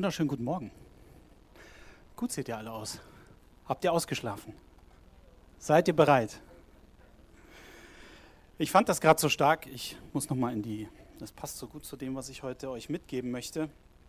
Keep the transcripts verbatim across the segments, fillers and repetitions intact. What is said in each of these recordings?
Wunderschönen guten Morgen. Gut seht ihr alle aus. Habt ihr ausgeschlafen? Seid ihr bereit? Ich fand das gerade so stark. Ich muss noch mal in die, das passt so gut zu dem, was ich heute euch mitgeben möchte.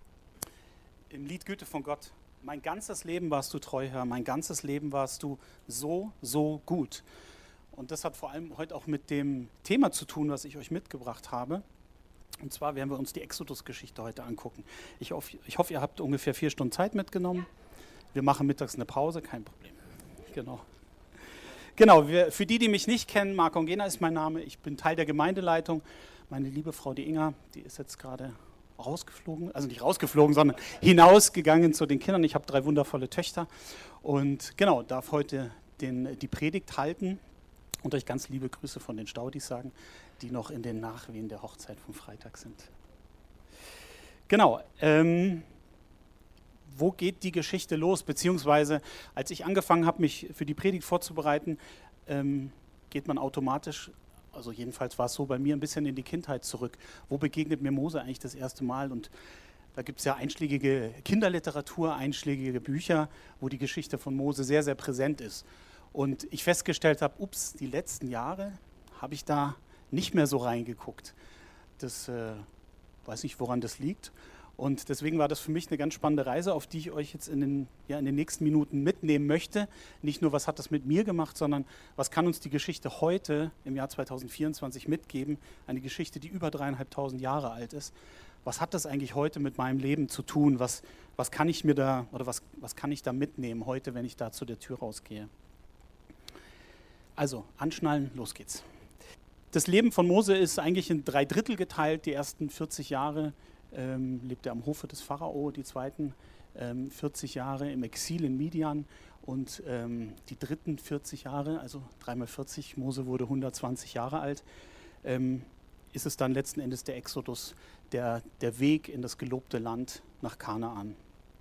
Im Lied Güte von Gott. Mein ganzes Leben warst du treu, Herr. Mein ganzes Leben warst du so, so gut. Und das hat vor allem heute auch mit dem Thema zu tun, was ich euch mitgebracht habe. Und zwar werden wir uns die Exodus-Geschichte heute angucken. Ich hoffe, ich hoffe, ihr habt ungefähr vier Stunden Zeit mitgenommen. Wir machen mittags eine Pause, kein Problem. Genau. Genau, wir, für die, die mich nicht kennen, Marc Ongena ist mein Name. Ich bin Teil der Gemeindeleitung. Meine liebe Frau, die Inga, die ist jetzt gerade rausgeflogen, also nicht rausgeflogen, sondern hinausgegangen zu den Kindern. Ich habe drei wundervolle Töchter und genau, darf heute den, die Predigt halten und euch ganz liebe Grüße von den Staudis sagen, die noch in den Nachwehen der Hochzeit vom Freitag sind. Genau, ähm, wo geht die Geschichte los? Beziehungsweise, als ich angefangen habe, mich für die Predigt vorzubereiten, ähm, geht man automatisch, also jedenfalls war es so bei mir, ein bisschen in die Kindheit zurück. Wo begegnet mir Mose eigentlich das erste Mal? Und da gibt es ja einschlägige Kinderliteratur, einschlägige Bücher, wo die Geschichte von Mose sehr, sehr präsent ist. Und ich festgestellt habe, ups, die letzten Jahre habe ich da nicht mehr so reingeguckt. Das äh, weiß nicht, woran das liegt. Und deswegen war das für mich eine ganz spannende Reise, auf die ich euch jetzt in den, ja, in den nächsten Minuten mitnehmen möchte. Nicht nur, was hat das mit mir gemacht, sondern was kann uns die Geschichte heute im Jahr zweitausendvierundzwanzig mitgeben. Eine Geschichte, die über dreieinhalbtausend Jahre alt ist. Was hat das eigentlich heute mit meinem Leben zu tun? Was, was kann ich mir da oder was, was kann ich da mitnehmen heute, wenn ich da zu der Tür rausgehe? Also, anschnallen, los geht's. Das Leben von Mose ist eigentlich in drei Drittel geteilt. Die ersten vierzig Jahre ähm, lebt er am Hofe des Pharao, die zweiten ähm, vierzig Jahre im Exil in Midian und ähm, die dritten vierzig Jahre, also drei mal vierzig, Mose wurde hundertzwanzig Jahre alt, ähm, ist es dann letzten Endes der Exodus, der, der Weg in das gelobte Land nach Kanaan.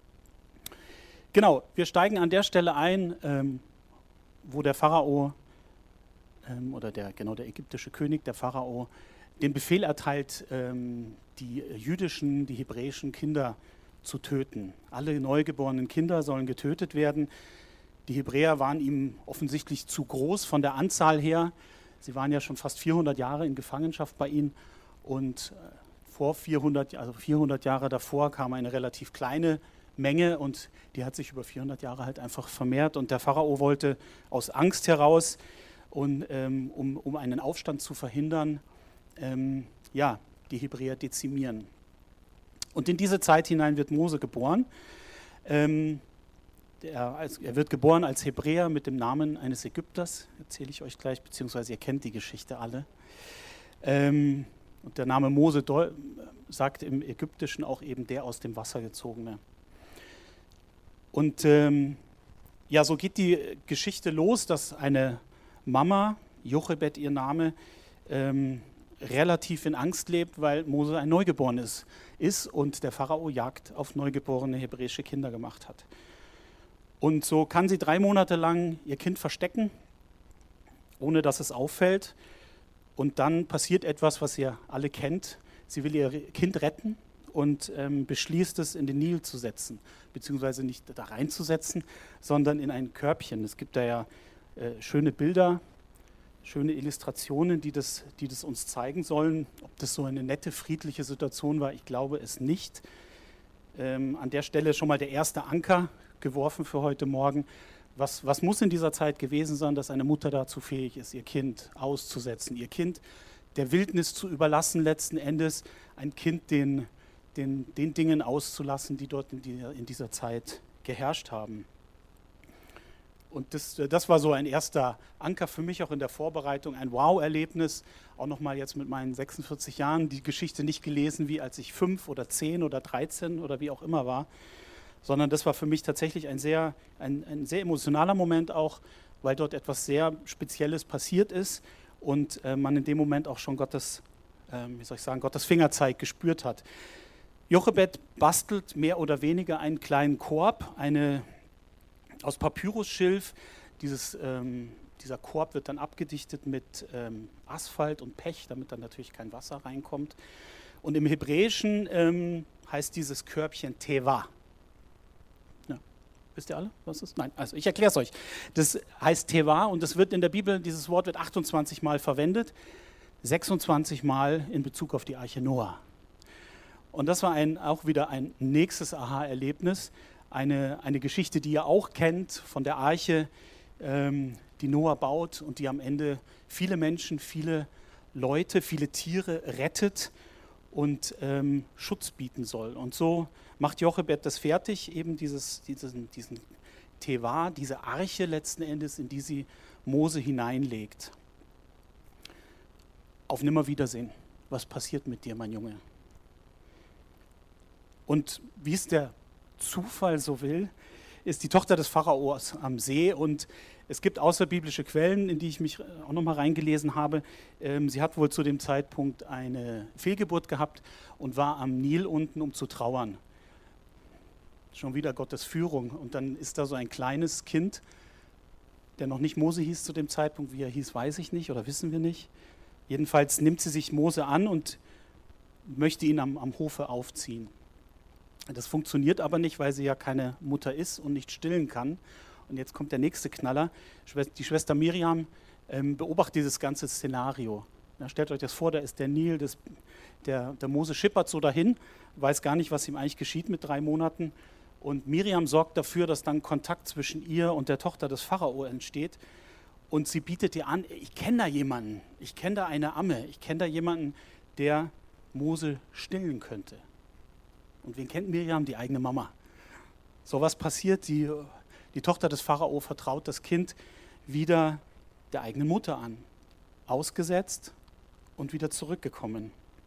Genau, wir steigen an der Stelle ein, ähm, wo der Pharao ähm, oder der, genau der ägyptische König, der Pharao, den Befehl erteilt, ähm, die jüdischen, die hebräischen Kinder zu töten. Alle neugeborenen Kinder sollen getötet werden. Die Hebräer waren ihm offensichtlich zu groß von der Anzahl her. Sie waren ja schon fast vierhundert Jahre in Gefangenschaft bei ihnen und vor vierhundert, also vierhundert Jahre davor kam eine relativ kleine Menge und die hat sich über vierhundert Jahre halt einfach vermehrt und der Pharao wollte aus Angst heraus und ähm, um, um einen Aufstand zu verhindern, ähm, ja, die Hebräer dezimieren. Und in diese Zeit hinein wird Mose geboren. Ähm, der, als, er wird geboren als Hebräer mit dem Namen eines Ägypters, erzähle ich euch gleich, beziehungsweise ihr kennt die Geschichte alle. Ähm, und der Name Mose sagt im Ägyptischen auch eben der aus dem Wasser gezogene. Und ähm, ja, so geht die Geschichte los, dass eine Mama, Jochebed ihr Name, ähm, relativ in Angst lebt, weil Mose ein Neugeborenes ist und der Pharao Jagd auf neugeborene hebräische Kinder gemacht hat. Und so kann sie drei Monate lang ihr Kind verstecken, ohne dass es auffällt. Und dann passiert etwas, was ihr alle kennt. Sie will ihr Kind retten und ähm, beschließt es, in den Nil zu setzen, beziehungsweise nicht da reinzusetzen, sondern in ein Körbchen. Es gibt da ja äh, schöne Bilder, schöne Illustrationen, die das, die das uns zeigen sollen. Ob das so eine nette, friedliche Situation war, ich glaube es nicht. Ähm, an der Stelle schon mal der erste Anker geworfen für heute Morgen. Was, was muss in dieser Zeit gewesen sein, dass eine Mutter dazu fähig ist, ihr Kind auszusetzen, ihr Kind der Wildnis zu überlassen, letzten Endes ein Kind den, den, den Dingen auszulassen, die dort in, die, in dieser Zeit geherrscht haben. Und das, das war so ein erster Anker für mich auch in der Vorbereitung, ein Wow-Erlebnis. Auch nochmal jetzt mit meinen sechsundvierzig Jahren die Geschichte nicht gelesen, wie als ich fünf oder zehn oder dreizehn oder wie auch immer war, sondern das war für mich tatsächlich ein sehr, ein, ein sehr emotionaler Moment auch, weil dort etwas sehr Spezielles passiert ist und äh, man in dem Moment auch schon Gottes, äh, wie soll ich sagen, Gottes Fingerzeig gespürt hat. Jochebed bastelt mehr oder weniger einen kleinen Korb, eine aus Papyrusschilf. Dieses, ähm, dieser Korb wird dann abgedichtet mit ähm, Asphalt und Pech, damit dann natürlich kein Wasser reinkommt. Und im Hebräischen ähm, heißt dieses Körbchen Teva. Wisst ihr alle, was es ist? Nein, also ich erkläre es euch. Das heißt Teva und das wird in der Bibel, dieses Wort wird achtundzwanzig Mal verwendet, sechsundzwanzig Mal in Bezug auf die Arche Noah. Und das war ein, auch wieder ein nächstes Aha-Erlebnis, eine, eine Geschichte, die ihr auch kennt von der Arche, ähm, die Noah baut und die am Ende viele Menschen, viele Leute, viele Tiere rettet und ähm, Schutz bieten soll. Und so macht Jochebed das fertig, eben dieses, diesen, diesen Teva, diese Arche letzten Endes, in die sie Mose hineinlegt. Auf Nimmerwiedersehen. Was passiert mit dir, mein Junge? Und wie es der Zufall so will, ist die Tochter des Pharaos am See und es gibt außerbiblische Quellen, in die ich mich auch noch mal reingelesen habe. Ähm, sie hat wohl zu dem Zeitpunkt eine Fehlgeburt gehabt und war am Nil unten, um zu trauern. Schon wieder Gottes Führung. Und dann ist da so ein kleines Kind, der noch nicht Mose hieß zu dem Zeitpunkt. Wie er hieß, weiß ich nicht oder wissen wir nicht. Jedenfalls nimmt sie sich Mose an und möchte ihn am, am Hofe aufziehen. Das funktioniert aber nicht, weil sie ja keine Mutter ist und nicht stillen kann. Und jetzt kommt der nächste Knaller. Die Schwester Miriam ähm, beobachtet dieses ganze Szenario. Ja, stellt euch das vor, da ist der Nil, das, der, der Mose schippert so dahin, weiß gar nicht, was ihm eigentlich geschieht mit drei Monaten. Und Miriam sorgt dafür, dass dann Kontakt zwischen ihr und der Tochter des Pharao entsteht. Und sie bietet ihr an, ich kenne da jemanden, ich kenne da eine Amme, ich kenne da jemanden, der Mose stillen könnte. Und wen kennt Miriam? Die eigene Mama. So was passiert, die, die Tochter des Pharao vertraut das Kind wieder der eigenen Mutter an. Ausgesetzt und wieder zurückgekommen.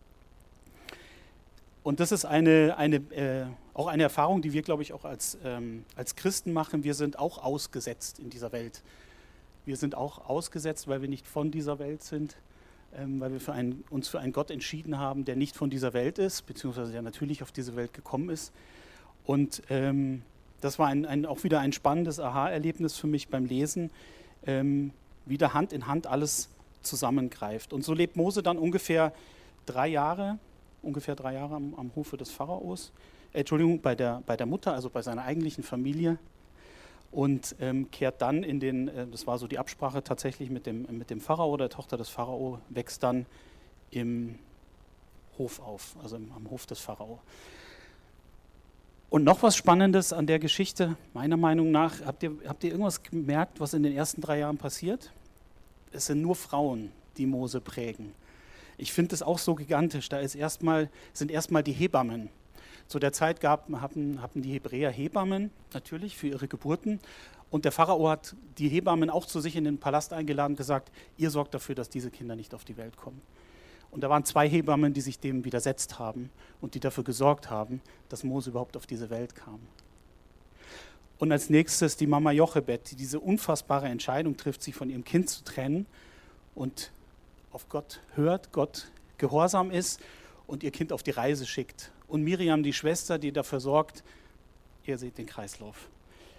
Und das ist eine, eine, äh, auch eine Erfahrung, die wir, glaube ich, auch als, ähm, als Christen machen. Wir sind auch ausgesetzt in dieser Welt. Wir sind auch ausgesetzt, weil wir nicht von dieser Welt sind. Ähm, weil wir für einen, uns für einen Gott entschieden haben, der nicht von dieser Welt ist, beziehungsweise der natürlich auf diese Welt gekommen ist. Und ähm, das war ein, ein, auch wieder ein spannendes Aha-Erlebnis für mich beim Lesen, ähm, wie da Hand in Hand alles zusammengreift. Und so lebt Mose dann ungefähr drei Jahre, ungefähr drei Jahre am, am Hofe des Pharaos, äh, Entschuldigung, bei der, bei der Mutter, also bei seiner eigentlichen Familie. Und ähm, kehrt dann in den, äh, das war so die Absprache tatsächlich mit dem, mit dem Pharao, der Tochter des Pharao, wächst dann im Hof auf, also im, am Hof des Pharao. Und noch was Spannendes an der Geschichte, meiner Meinung nach, habt ihr, habt ihr irgendwas gemerkt, was in den ersten drei Jahren passiert? Es sind nur Frauen, die Mose prägen. Ich finde das auch so gigantisch, da ist erstmal, sind erstmal die Hebammen. Zu der Zeit gab, hatten, hatten die Hebräer Hebammen, natürlich, für ihre Geburten. Und der Pharao hat die Hebammen auch zu sich in den Palast eingeladen und gesagt, ihr sorgt dafür, dass diese Kinder nicht auf die Welt kommen. Und da waren zwei Hebammen, die sich dem widersetzt haben und die dafür gesorgt haben, dass Mose überhaupt auf diese Welt kam. Und als nächstes die Mama Jochebed, die diese unfassbare Entscheidung trifft, sich von ihrem Kind zu trennen und auf Gott hört, Gott gehorsam ist und ihr Kind auf die Reise schickt. Und Miriam, die Schwester, die dafür sorgt, ihr seht den Kreislauf.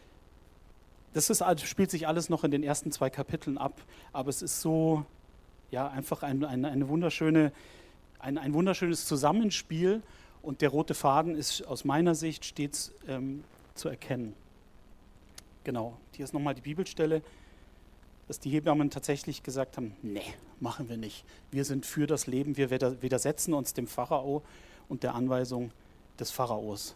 Das ist, spielt sich alles noch in den ersten zwei Kapiteln ab, aber es ist so, ja, einfach ein, ein, eine wunderschöne, ein, ein wunderschönes Zusammenspiel und der rote Faden ist aus meiner Sicht stets ähm, zu erkennen. Genau, hier ist nochmal die Bibelstelle, dass die Hebammen tatsächlich gesagt haben, nee, machen wir nicht. Wir sind für das Leben, wir widersetzen uns dem Pharao und der Anweisung des Pharaos.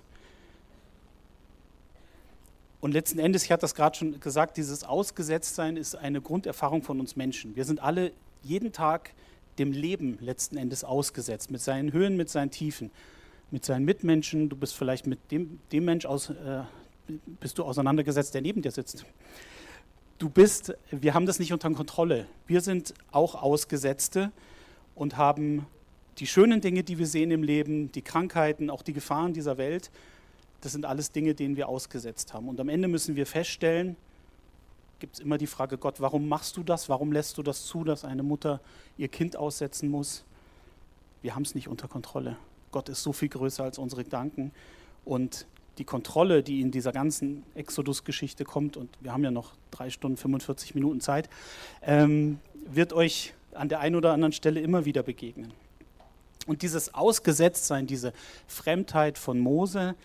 Und letzten Endes, ich hatte das gerade schon gesagt, dieses Ausgesetztsein ist eine Grunderfahrung von uns Menschen. Wir sind alle jeden Tag dem Leben letzten Endes ausgesetzt, mit seinen Höhen, mit seinen Tiefen, mit seinen Mitmenschen. Du bist vielleicht mit dem, dem Mensch aus, äh, bist du auseinandergesetzt, der neben dir sitzt. Du bist, wir haben das nicht unter Kontrolle. Wir sind auch Ausgesetzte und haben die schönen Dinge, die wir sehen im Leben, die Krankheiten, auch die Gefahren dieser Welt, das sind alles Dinge, denen wir ausgesetzt haben. Und am Ende müssen wir feststellen, gibt es immer die Frage, Gott, warum machst du das? Warum lässt du das zu, dass eine Mutter ihr Kind aussetzen muss? Wir haben es nicht unter Kontrolle. Gott ist so viel größer als unsere Gedanken. Und die Kontrolle, die in dieser ganzen Exodus-Geschichte kommt, und wir haben ja noch drei Stunden, fünfundvierzig Minuten Zeit, ähm, wird euch an der einen oder anderen Stelle immer wieder begegnen. Und dieses Ausgesetztsein, diese Fremdheit von Mose,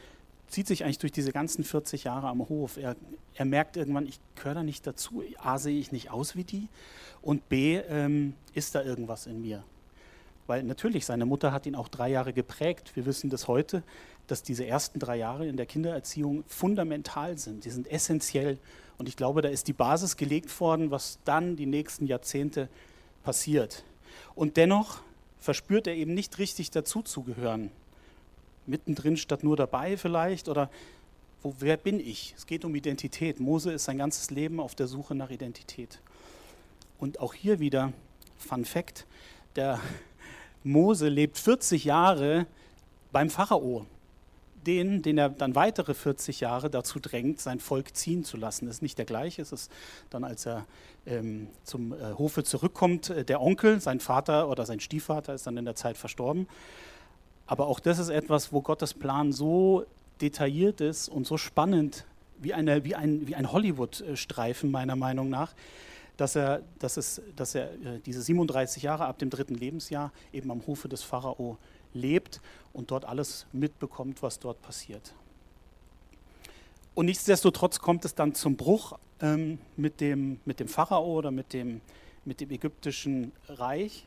zieht sich eigentlich durch diese ganzen vierzig Jahre am Hof. Er, er merkt irgendwann, ich gehöre da nicht dazu. A, sehe ich nicht aus wie die und B, ähm, ist da irgendwas in mir. Weil natürlich, seine Mutter hat ihn auch drei Jahre geprägt. Wir wissen das heute, dass diese ersten drei Jahre in der Kindererziehung fundamental sind. Die sind essentiell. Und ich glaube, da ist die Basis gelegt worden, was dann die nächsten Jahrzehnte passiert. Und dennoch verspürt er eben nicht richtig dazuzugehören. Mittendrin statt nur dabei vielleicht oder wo, wer bin ich? Es geht um Identität. Mose ist sein ganzes Leben auf der Suche nach Identität. Und auch hier wieder, Fun Fact, der Mose lebt vierzig Jahre beim Pharao, den, den er dann weitere vierzig Jahre dazu drängt, sein Volk ziehen zu lassen. Das ist nicht der gleiche, es ist dann, als er ähm, zum äh, Hofe zurückkommt, äh, der Onkel, sein Vater oder sein Stiefvater ist dann in der Zeit verstorben. Aber auch das ist etwas, wo Gottes Plan so detailliert ist und so spannend, wie, eine, wie ein, wie ein Hollywood-Streifen meiner Meinung nach, dass er, dass es, dass er äh, diese siebenunddreißig Jahre ab dem dritten Lebensjahr eben am Hofe des Pharao lebt und dort alles mitbekommt, was dort passiert. Und nichtsdestotrotz kommt es dann zum Bruch ähm, mit, dem, mit dem Pharao oder mit dem, mit dem ägyptischen Reich.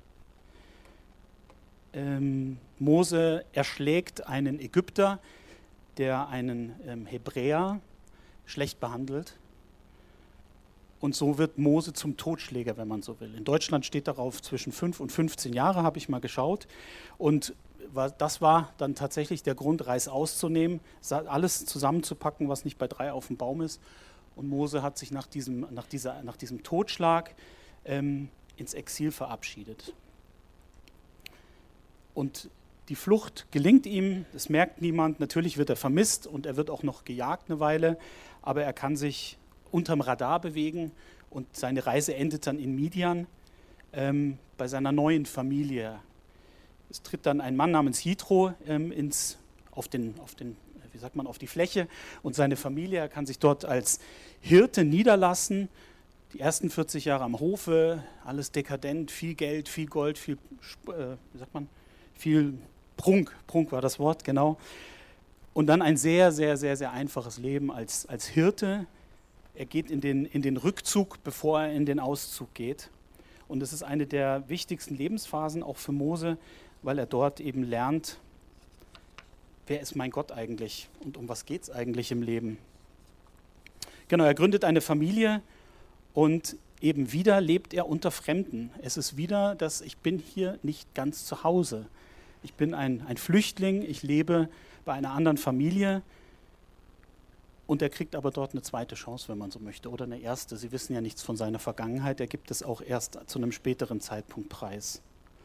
Ähm, Mose erschlägt einen Ägypter, der einen ähm, Hebräer schlecht behandelt. Und so wird Mose zum Totschläger, wenn man so will. In Deutschland steht darauf zwischen fünf und fünfzehn Jahre, habe ich mal geschaut. Und das war dann tatsächlich der Grund, Reis auszunehmen, alles zusammenzupacken, was nicht bei drei auf dem Baum ist. Und Mose hat sich nach diesem, nach dieser, nach diesem Totschlag ähm, ins Exil verabschiedet. Und die Flucht gelingt ihm, das merkt niemand. Natürlich wird er vermisst und er wird auch noch gejagt eine Weile, aber er kann sich unterm Radar bewegen und seine Reise endet dann in Midian ähm, bei seiner neuen Familie. Es tritt dann ein Mann namens Jitro ähm, ins, auf, den, auf, den, wie sagt man, auf die Fläche und seine Familie, er kann sich dort als Hirte niederlassen. Die ersten vierzig Jahre am Hofe, alles dekadent, viel Geld, viel Gold, viel, äh, wie sagt man, viel Prunk, Prunk war das Wort, genau. Und dann ein sehr, sehr, sehr, sehr einfaches Leben als, als Hirte. Er geht in den, in den Rückzug, bevor er in den Auszug geht. Und es ist eine der wichtigsten Lebensphasen auch für Mose, weil er dort eben lernt, wer ist mein Gott eigentlich und um was geht es eigentlich im Leben. Genau, er gründet eine Familie und eben wieder lebt er unter Fremden. Es ist wieder, dass ich bin hier nicht ganz zu Hause. Ich bin ein, ein Flüchtling, ich lebe bei einer anderen Familie. Und er kriegt aber dort eine zweite Chance, wenn man so möchte, oder eine erste. Sie wissen ja nichts von seiner Vergangenheit, er gibt es auch erst zu einem späteren Zeitpunkt preis.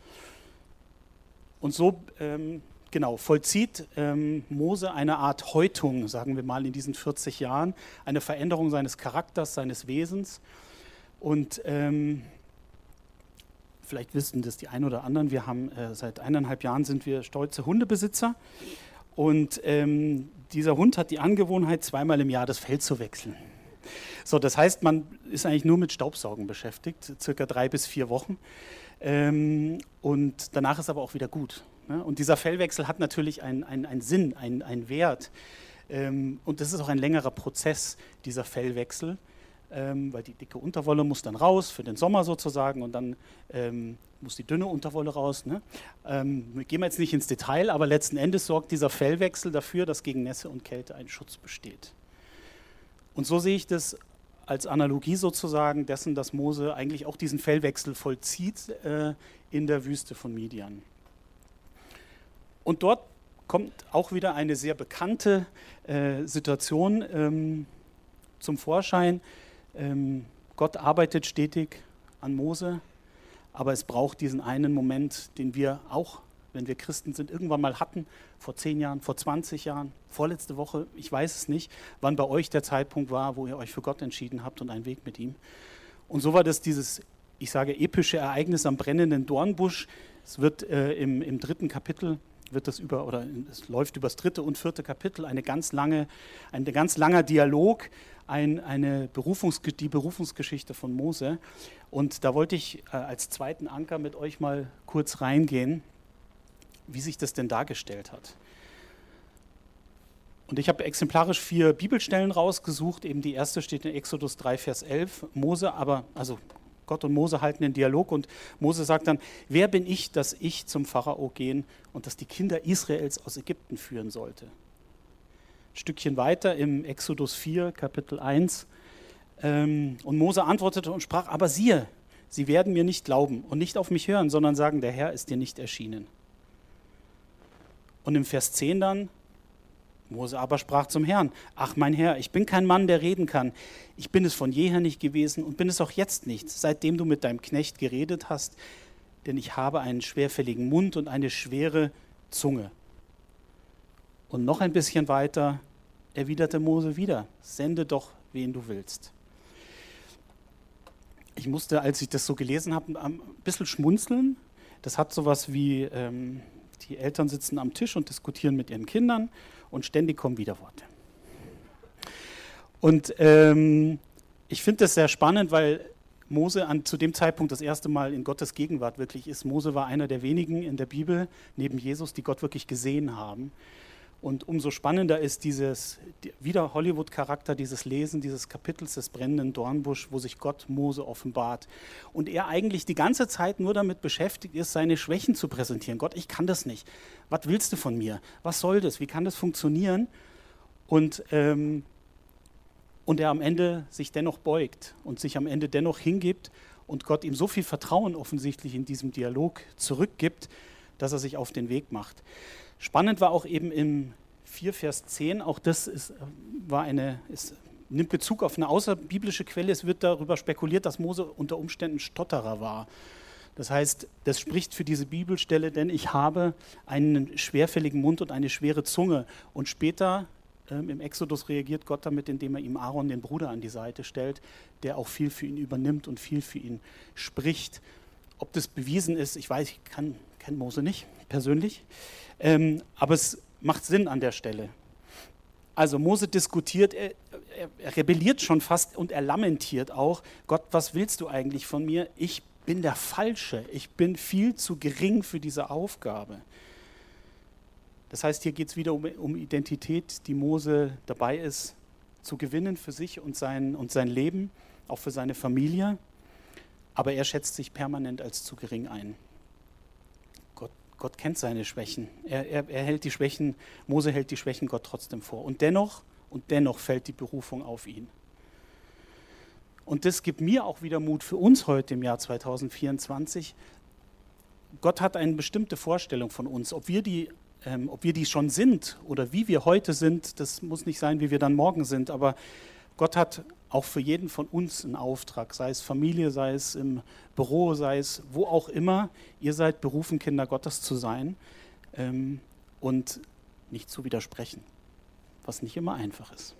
Und so ähm, genau, vollzieht ähm, Mose eine Art Häutung, sagen wir mal, in diesen vierzig Jahren, eine Veränderung seines Charakters, seines Wesens. Und ähm, vielleicht wissen das die einen oder anderen, wir haben äh, seit eineinhalb Jahren sind wir stolze Hundebesitzer. Und ähm, dieser Hund hat die Angewohnheit, zweimal im Jahr das Fell zu wechseln. So, das heißt, man ist eigentlich nur mit Staubsaugen beschäftigt, circa drei bis vier Wochen. Ähm, und danach ist aber auch wieder gut. Ne? Und dieser Fellwechsel hat natürlich einen ein Sinn, einen, einen Wert. Ähm, und das ist auch ein längerer Prozess, dieser Fellwechsel. Ähm, weil die dicke Unterwolle muss dann raus, für den Sommer sozusagen, und dann ähm, muss die dünne Unterwolle raus. Ne? Ähm, wir gehen jetzt nicht ins Detail, aber letzten Endes sorgt dieser Fellwechsel dafür, dass gegen Nässe und Kälte ein Schutz besteht. Und so sehe ich das als Analogie sozusagen dessen, dass Mose eigentlich auch diesen Fellwechsel vollzieht äh, in der Wüste von Midian. Und dort kommt auch wieder eine sehr bekannte äh, Situation ähm, zum Vorschein. Ähm, Gott arbeitet stetig an Mose, aber es braucht diesen einen Moment, den wir auch, wenn wir Christen sind, irgendwann mal hatten, vor zehn Jahren, vor zwanzig Jahren, vorletzte Woche, ich weiß es nicht, wann bei euch der Zeitpunkt war, wo ihr euch für Gott entschieden habt und einen Weg mit ihm. Und so war das dieses, ich sage, epische Ereignis am brennenden Dornbusch. Es wird äh, im, im dritten Kapitel, wird das über, oder es läuft über das dritte und vierte Kapitel, eine ganz lange, ein ganz langer Dialog, ein, eine Berufungs, die Berufungsgeschichte von Mose. Und da wollte ich äh, als zweiten Anker mit euch mal kurz reingehen, wie sich das denn dargestellt hat. Und ich habe exemplarisch vier Bibelstellen rausgesucht. Eben die erste steht in Exodus drei, Vers elf. Mose, aber, also Gott und Mose halten den Dialog und Mose sagt dann, wer bin ich, dass ich zum Pharao gehen und dass die Kinder Israels aus Ägypten führen sollte? Ein Stückchen weiter im Exodus vier, Kapitel eins. Ähm, und Mose antwortete und sprach, aber siehe, sie werden mir nicht glauben und nicht auf mich hören, sondern sagen, der Herr ist dir nicht erschienen. Und im Vers zehn dann, Mose aber sprach zum Herrn, ach mein Herr, ich bin kein Mann, der reden kann. Ich bin es von jeher nicht gewesen und bin es auch jetzt nicht, seitdem du mit deinem Knecht geredet hast, denn ich habe einen schwerfälligen Mund und eine schwere Zunge. Und noch ein bisschen weiter erwiderte Mose wieder, sende doch, wen du willst. Ich musste, als ich das so gelesen habe, ein bisschen schmunzeln. Das hat sowas wie, ähm, die Eltern sitzen am Tisch und diskutieren mit ihren Kindern und ständig kommen Widerworte. Und ähm, ich finde das sehr spannend, weil Mose an, zu dem Zeitpunkt das erste Mal in Gottes Gegenwart wirklich ist. Mose war einer der wenigen in der Bibel, neben Jesus, die Gott wirklich gesehen haben. Und umso spannender ist dieses, wieder Hollywood-Charakter, dieses Lesen dieses Kapitels des brennenden Dornbusch, wo sich Gott Mose offenbart. Und er eigentlich die ganze Zeit nur damit beschäftigt ist, seine Schwächen zu präsentieren. Gott, ich kann das nicht. Was willst du von mir? Was soll das? Wie kann das funktionieren? Und, ähm, und er am Ende sich dennoch beugt und sich am Ende dennoch hingibt und Gott ihm so viel Vertrauen offensichtlich in diesem Dialog zurückgibt, dass er sich auf den Weg macht. Spannend war auch eben im vier, Vers zehn, auch das ist, war eine, ist, nimmt Bezug auf eine außerbiblische Quelle. Es wird darüber spekuliert, dass Mose unter Umständen Stotterer war. Das heißt, das spricht für diese Bibelstelle, denn ich habe einen schwerfälligen Mund und eine schwere Zunge. Und später ähm, im Exodus reagiert Gott damit, indem er ihm Aaron, den Bruder, an die Seite stellt, der auch viel für ihn übernimmt und viel für ihn spricht. Ob das bewiesen ist, ich weiß, ich kann, kenne Mose nicht persönlich. Ähm, aber es macht Sinn an der Stelle. Also Mose diskutiert, er, er, er rebelliert schon fast und er lamentiert auch, Gott, was willst du eigentlich von mir? Ich bin der Falsche, ich bin viel zu gering für diese Aufgabe. Das heißt, hier geht es wieder um, um Identität, die Mose dabei ist, zu gewinnen für sich und sein, und sein Leben, auch für seine Familie. Aber er schätzt sich permanent als zu gering ein. Gott kennt seine Schwächen. Er, er, er hält die Schwächen, Mose hält die Schwächen Gott trotzdem vor. Und dennoch, und dennoch fällt die Berufung auf ihn. Und das gibt mir auch wieder Mut für uns heute im Jahr zweitausendvierundzwanzig. Gott hat eine bestimmte Vorstellung von uns. Ob wir die, ähm, ob wir die schon sind oder wie wir heute sind, das muss nicht sein, wie wir dann morgen sind. Aber Gott hat auch für jeden von uns einen Auftrag, sei es Familie, sei es im Büro, sei es wo auch immer. Ihr seid berufen, Kinder Gottes zu sein ähm, und nicht zu widersprechen, was nicht immer einfach ist.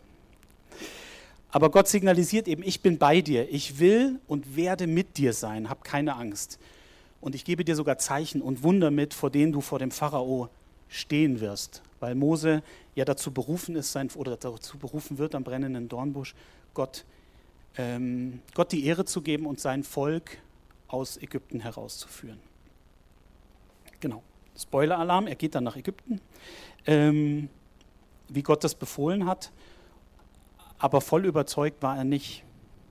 Aber Gott signalisiert eben, ich bin bei dir, ich will und werde mit dir sein, hab keine Angst. Und ich gebe dir sogar Zeichen und Wunder mit, vor denen du vor dem Pharao stehen wirst, weil Mose ja dazu berufen ist, sein, oder dazu berufen wird am brennenden Dornbusch, Gott, ähm, Gott die Ehre zu geben und sein Volk aus Ägypten herauszuführen. Genau, Spoiler-Alarm, er geht dann nach Ägypten, ähm, wie Gott das befohlen hat, aber voll überzeugt war er nicht.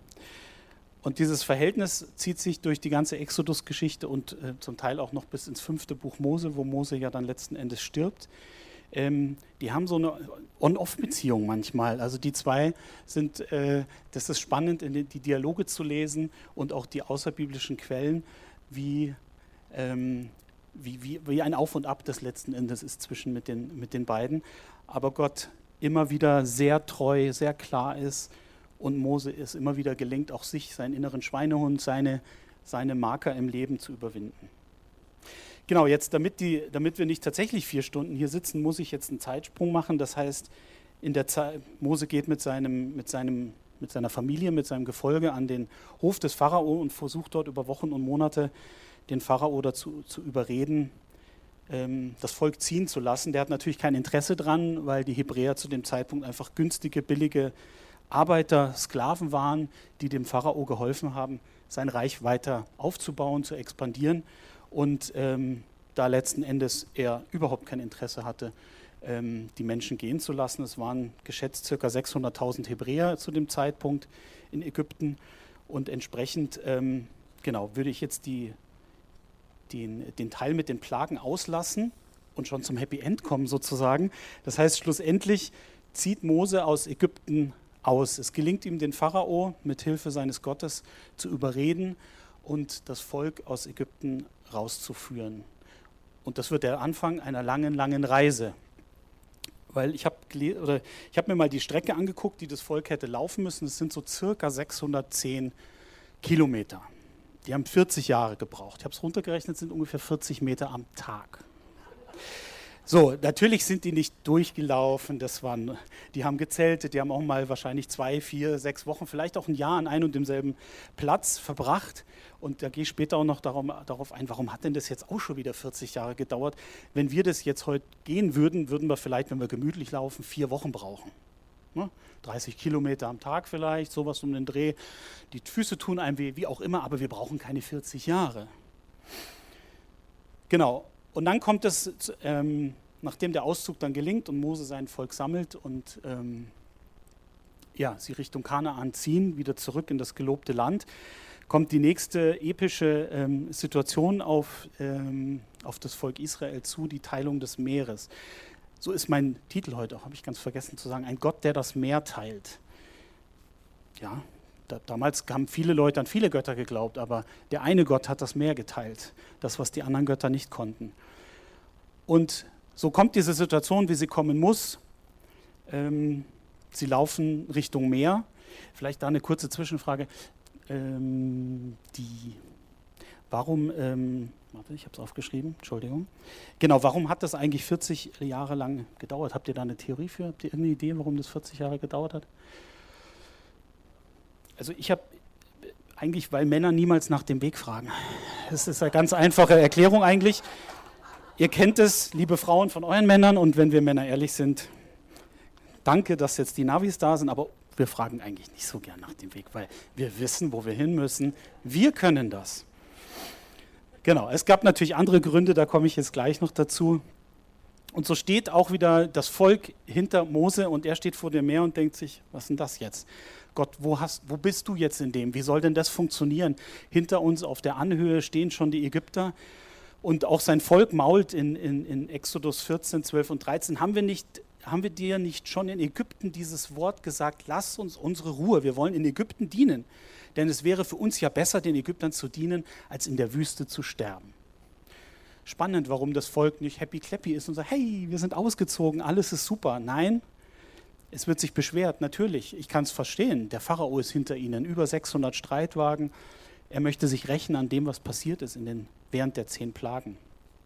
Und dieses Verhältnis zieht sich durch die ganze Exodus-Geschichte und äh, zum Teil auch noch bis ins fünfte Buch Mose, wo Mose ja dann letzten Endes stirbt. Ähm, die haben so eine On-Off-Beziehung manchmal. Also die zwei sind, äh, das ist spannend, in die, die Dialoge zu lesen und auch die außerbiblischen Quellen, wie, ähm, wie, wie, wie ein Auf und Ab des letzten Endes ist zwischen mit den, mit den beiden. Aber Gott immer wieder sehr treu, sehr klar ist und Mose es immer wieder gelingt, auch sich, seinen inneren Schweinehund, seine, seine Marker im Leben zu überwinden. Genau, jetzt, damit, die, damit wir nicht tatsächlich vier Stunden hier sitzen, muss ich jetzt einen Zeitsprung machen. Das heißt, in der Zeit, Mose geht mit, seinem, mit, seinem, mit seiner Familie, mit seinem Gefolge an den Hof des Pharao und versucht dort über Wochen und Monate den Pharao dazu zu überreden, ähm, das Volk ziehen zu lassen. Der hat natürlich kein Interesse dran, weil die Hebräer zu dem Zeitpunkt einfach günstige, billige Arbeiter, Sklaven waren, die dem Pharao geholfen haben, sein Reich weiter aufzubauen, zu expandieren. Und ähm, da letzten Endes er überhaupt kein Interesse hatte, ähm, die Menschen gehen zu lassen. Es waren geschätzt ca. sechshunderttausend Hebräer zu dem Zeitpunkt in Ägypten und entsprechend ähm, genau, würde ich jetzt die, den, den Teil mit den Plagen auslassen und schon zum Happy End kommen sozusagen. Das heißt, schlussendlich zieht Mose aus Ägypten aus. Es gelingt ihm, den Pharao mit Hilfe seines Gottes zu überreden und das Volk aus Ägypten rauszuführen. Und das wird der Anfang einer langen, langen Reise. Weil ich habe oder ich habe mir mal die Strecke angeguckt, die das Volk hätte laufen müssen. Es sind so circa sechshundertzehn Kilometer. Die haben vierzig Jahre gebraucht. Ich habe es runtergerechnet, sind ungefähr vierzig Meter am Tag. So, natürlich sind die nicht durchgelaufen, das waren, die haben gezeltet, die haben auch mal wahrscheinlich zwei, vier, sechs Wochen, vielleicht auch ein Jahr an einem und demselben Platz verbracht. Und da gehe ich später auch noch darum, darauf ein, warum hat denn das jetzt auch schon wieder vierzig Jahre gedauert? Wenn wir das jetzt heute gehen würden, würden wir vielleicht, wenn wir gemütlich laufen, vier Wochen brauchen. Ne? dreißig Kilometer am Tag vielleicht, sowas um den Dreh. Die Füße tun einem weh, wie auch immer, aber wir brauchen keine vierzig Jahre. Genau. Und dann kommt es, ähm, nachdem der Auszug dann gelingt und Mose sein Volk sammelt und ähm, ja, sie Richtung Kanaan ziehen, wieder zurück in das gelobte Land, kommt die nächste epische ähm, Situation auf, ähm, auf das Volk Israel zu, die Teilung des Meeres. So ist mein Titel heute auch, habe ich ganz vergessen zu sagen, ein Gott, der das Meer teilt. Ja, da, damals haben viele Leute an viele Götter geglaubt, aber der eine Gott hat das Meer geteilt, das, was die anderen Götter nicht konnten. Und so kommt diese Situation, wie sie kommen muss. Ähm, sie laufen Richtung Meer. Vielleicht da eine kurze Zwischenfrage. Ähm, die, warum, ähm, warte, ich habe es aufgeschrieben, Entschuldigung. Genau, warum hat das eigentlich vierzig Jahre lang gedauert? Habt ihr da eine Theorie für? Habt ihr irgendeine Idee, warum das vierzig Jahre gedauert hat? Also ich habe eigentlich, weil Männer niemals nach dem Weg fragen. Das ist eine ganz einfache Erklärung eigentlich. Ihr kennt es, liebe Frauen, von euren Männern und wenn wir Männer ehrlich sind, danke, dass jetzt die Navis da sind, aber wir fragen eigentlich nicht so gern nach dem Weg, weil wir wissen, wo wir hin müssen. Wir können das. Genau, es gab natürlich andere Gründe, da komme ich jetzt gleich noch dazu. Und so steht auch wieder das Volk hinter Mose und er steht vor dem Meer und denkt sich, was ist denn das jetzt? Gott, wo, hast, wo bist du jetzt in dem? Wie soll denn das funktionieren? Hinter uns auf der Anhöhe stehen schon die Ägypter. Und auch sein Volk mault in, in, in Exodus vierzehn, zwölf und dreizehn. Haben wir, nicht, haben wir dir nicht schon in Ägypten dieses Wort gesagt, lass uns unsere Ruhe, wir wollen in Ägypten dienen. Denn es wäre für uns ja besser, den Ägyptern zu dienen, als in der Wüste zu sterben. Spannend, warum das Volk nicht happy clappy ist und sagt, hey, wir sind ausgezogen, alles ist super. Nein, es wird sich beschwert, natürlich, ich kann es verstehen. Der Pharao ist hinter ihnen, über sechshundert Streitwagen. Er möchte sich rächen an dem, was passiert ist in den, während der zehn Plagen.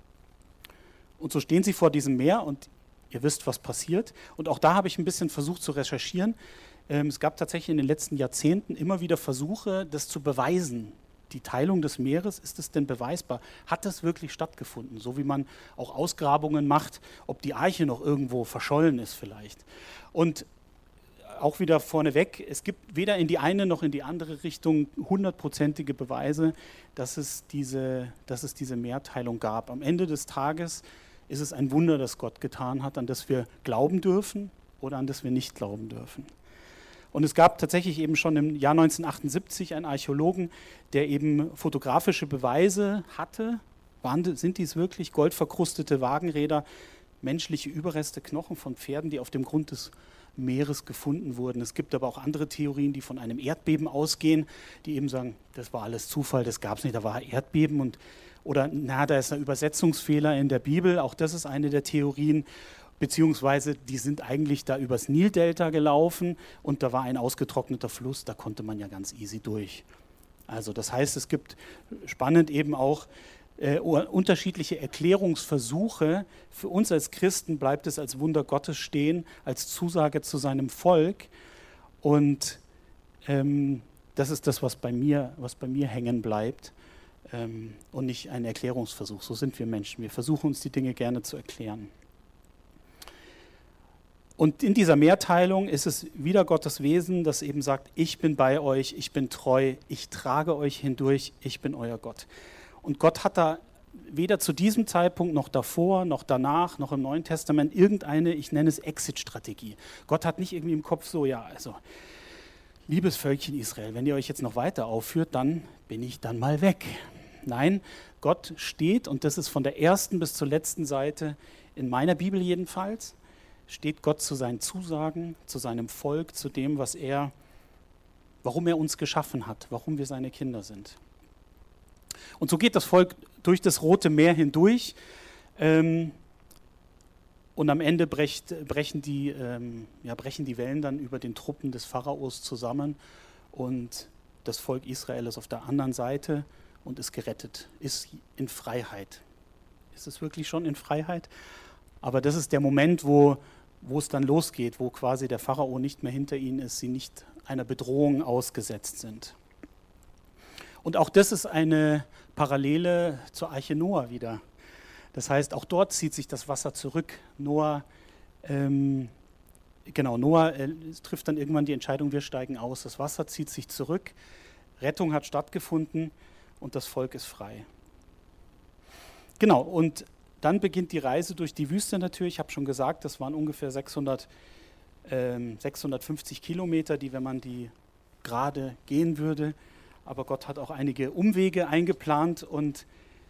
Und so stehen sie vor diesem Meer und ihr wisst, was passiert. Und auch da habe ich ein bisschen versucht zu recherchieren. Ähm, es gab tatsächlich in den letzten Jahrzehnten immer wieder Versuche, das zu beweisen. Die Teilung des Meeres, ist es denn beweisbar? Hat das wirklich stattgefunden? So wie man auch Ausgrabungen macht, ob die Arche noch irgendwo verschollen ist vielleicht. Und auch wieder vorneweg, es gibt weder in die eine noch in die andere Richtung hundertprozentige Beweise, dass es, diese, dass es diese Mehrteilung gab. Am Ende des Tages ist es ein Wunder, das Gott getan hat, an das wir glauben dürfen oder an das wir nicht glauben dürfen. Und es gab tatsächlich eben schon im Jahr neunzehnhundertachtundsiebzig einen Archäologen, der eben fotografische Beweise hatte. Waren, sind dies wirklich goldverkrustete Wagenräder, menschliche Überreste, Knochen von Pferden, die auf dem Grund des Meeres gefunden wurden. Es gibt aber auch andere Theorien, die von einem Erdbeben ausgehen, die eben sagen, das war alles Zufall, das gab es nicht, da war Erdbeben und oder na, da ist ein Übersetzungsfehler in der Bibel, auch das ist eine der Theorien, beziehungsweise die sind eigentlich da übers Nildelta gelaufen und da war ein ausgetrockneter Fluss, da konnte man ja ganz easy durch. Also das heißt, es gibt spannend eben auch Äh, unterschiedliche Erklärungsversuche. Für uns als Christen bleibt es als Wunder Gottes stehen, als Zusage zu seinem Volk. Und ähm, das ist das, was bei mir, was bei mir hängen bleibt ähm, und nicht ein Erklärungsversuch. So sind wir Menschen. Wir versuchen uns die Dinge gerne zu erklären. Und in dieser Mehrteilung ist es wieder Gottes Wesen, das eben sagt, ich bin bei euch, ich bin treu, ich trage euch hindurch, ich bin euer Gott. Und Gott hat da weder zu diesem Zeitpunkt noch davor, noch danach, noch im Neuen Testament irgendeine, ich nenne es Exit-Strategie. Gott hat nicht irgendwie im Kopf so, ja, also, liebes Völkchen Israel, wenn ihr euch jetzt noch weiter aufführt, dann bin ich dann mal weg. Nein, Gott steht, und das ist von der ersten bis zur letzten Seite, in meiner Bibel jedenfalls, steht Gott zu seinen Zusagen, zu seinem Volk, zu dem, was er, warum er uns geschaffen hat, warum wir seine Kinder sind. Und so geht das Volk durch das Rote Meer hindurch ähm, und am Ende brecht, brechen, die, ähm, ja, brechen die Wellen dann über den Truppen des Pharaos zusammen und das Volk Israel ist auf der anderen Seite und ist gerettet, ist in Freiheit. Ist es wirklich schon in Freiheit? Aber das ist der Moment, wo, wo es dann losgeht, wo quasi der Pharao nicht mehr hinter ihnen ist, sie nicht einer Bedrohung ausgesetzt sind. Und auch das ist eine Parallele zur Arche Noah wieder. Das heißt, auch dort zieht sich das Wasser zurück. Noah, ähm, genau, Noah äh, trifft dann irgendwann die Entscheidung, wir steigen aus. Das Wasser zieht sich zurück, Rettung hat stattgefunden und das Volk ist frei. Genau, und dann beginnt die Reise durch die Wüste natürlich. Ich habe schon gesagt, das waren ungefähr sechshundert, ähm, sechshundertfünfzig Kilometer, die, wenn man die gerade gehen würde, aber Gott hat auch einige Umwege eingeplant und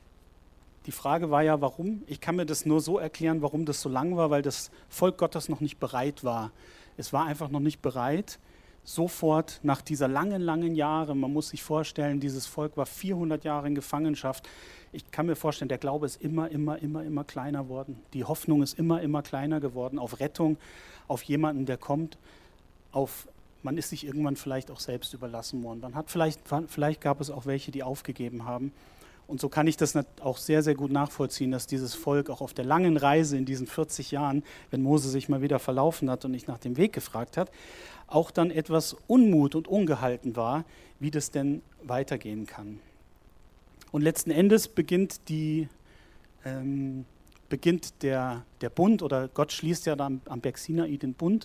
die Frage war ja, warum? Ich kann mir das nur so erklären, warum das so lang war, weil das Volk Gottes noch nicht bereit war. Es war einfach noch nicht bereit, sofort nach dieser langen, langen Jahre, man muss sich vorstellen, dieses Volk war vierhundert Jahre in Gefangenschaft. Ich kann mir vorstellen, der Glaube ist immer, immer, immer, immer kleiner geworden. Die Hoffnung ist immer, immer kleiner geworden auf Rettung, auf jemanden, der kommt, auf man ist sich irgendwann vielleicht auch selbst überlassen worden. Man hat vielleicht, vielleicht gab es auch welche, die aufgegeben haben. Und so kann ich das auch sehr, sehr gut nachvollziehen, dass dieses Volk auch auf der langen Reise in diesen vierzig Jahren, wenn Mose sich mal wieder verlaufen hat und nicht nach dem Weg gefragt hat, auch dann etwas Unmut und ungehalten war, wie das denn weitergehen kann. Und letzten Endes beginnt, die, ähm, beginnt der, der Bund, oder Gott schließt ja dann am Berg Sinai den Bund,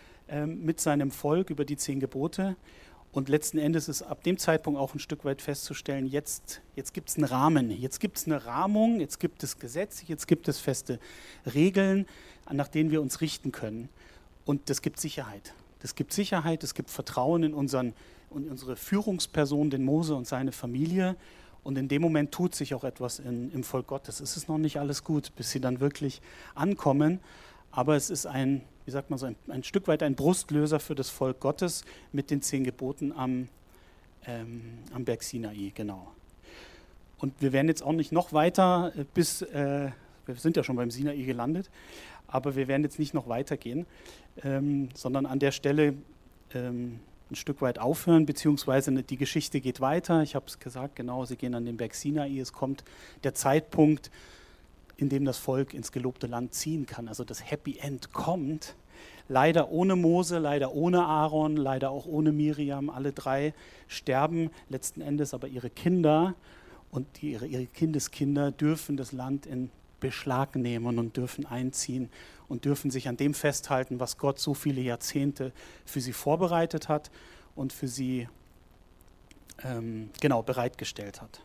mit seinem Volk über die zehn Gebote. Und letzten Endes ist ab dem Zeitpunkt auch ein Stück weit festzustellen, jetzt, jetzt gibt es einen Rahmen, jetzt gibt es eine Rahmung, jetzt gibt es Gesetze, jetzt gibt es feste Regeln, nach denen wir uns richten können. Und das gibt Sicherheit. Das gibt Sicherheit, es gibt Vertrauen in, unseren, in unsere Führungsperson, den Mose und seine Familie. Und in dem Moment tut sich auch etwas in, im Volk Gottes. Es ist noch nicht alles gut, bis sie dann wirklich ankommen. Aber es ist ein, wie sagt man so, ein, ein Stück weit ein Brustlöser für das Volk Gottes mit den zehn Geboten am, ähm, am Berg Sinai, genau. Und wir werden jetzt auch nicht noch weiter bis, äh, wir sind ja schon beim Sinai gelandet, aber wir werden jetzt nicht noch weitergehen, ähm, sondern an der Stelle ähm, ein Stück weit aufhören, beziehungsweise die Geschichte geht weiter. Ich habe es gesagt, genau, sie gehen an den Berg Sinai, es kommt der Zeitpunkt, in dem das Volk ins gelobte Land ziehen kann. Also das Happy End kommt, leider ohne Mose, leider ohne Aaron, leider auch ohne Miriam. Alle drei sterben letzten Endes, aber ihre Kinder und die, ihre, ihre Kindeskinder dürfen das Land in Beschlag nehmen und dürfen einziehen und dürfen sich an dem festhalten, was Gott so viele Jahrzehnte für sie vorbereitet hat und für sie ähm, genau bereitgestellt hat.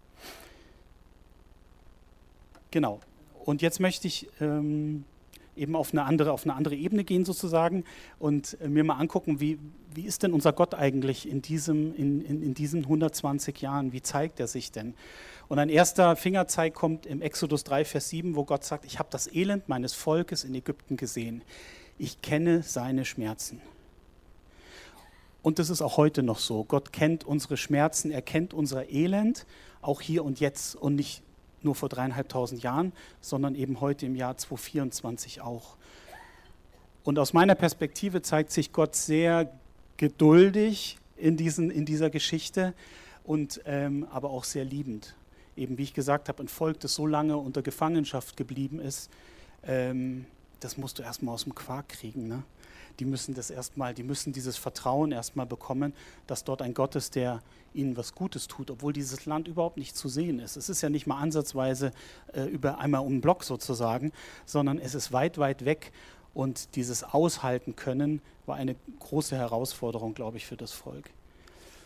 Genau. Und jetzt möchte ich ähm, eben auf eine, andere, auf eine andere Ebene gehen sozusagen und äh, mir mal angucken, wie, wie ist denn unser Gott eigentlich in, diesem, in, in, in diesen hundertzwanzig Jahren? Wie zeigt er sich denn? Und ein erster Fingerzeig kommt im Exodus drei, Vers sieben, wo Gott sagt, ich habe das Elend meines Volkes in Ägypten gesehen. Ich kenne seine Schmerzen. Und das ist auch heute noch so. Gott kennt unsere Schmerzen, er kennt unser Elend, auch hier und jetzt und nicht nur vor dreieinhalbtausend Jahren, sondern eben heute im Jahr zweitausendvierundzwanzig auch. Und aus meiner Perspektive zeigt sich Gott sehr geduldig in, diesen, in dieser Geschichte und ähm, aber auch sehr liebend. Eben wie ich gesagt habe, ein Volk, das so lange unter Gefangenschaft geblieben ist, ähm, das musst du erstmal aus dem Quark kriegen, ne? Die müssen das erstmal, die müssen dieses Vertrauen erstmal bekommen, dass dort ein Gott ist, der ihnen was Gutes tut, obwohl dieses Land überhaupt nicht zu sehen ist. Es ist ja nicht mal ansatzweise äh, über einmal um den Block sozusagen, sondern es ist weit, weit weg. Und dieses Aushalten können war eine große Herausforderung, glaube ich, für das Volk.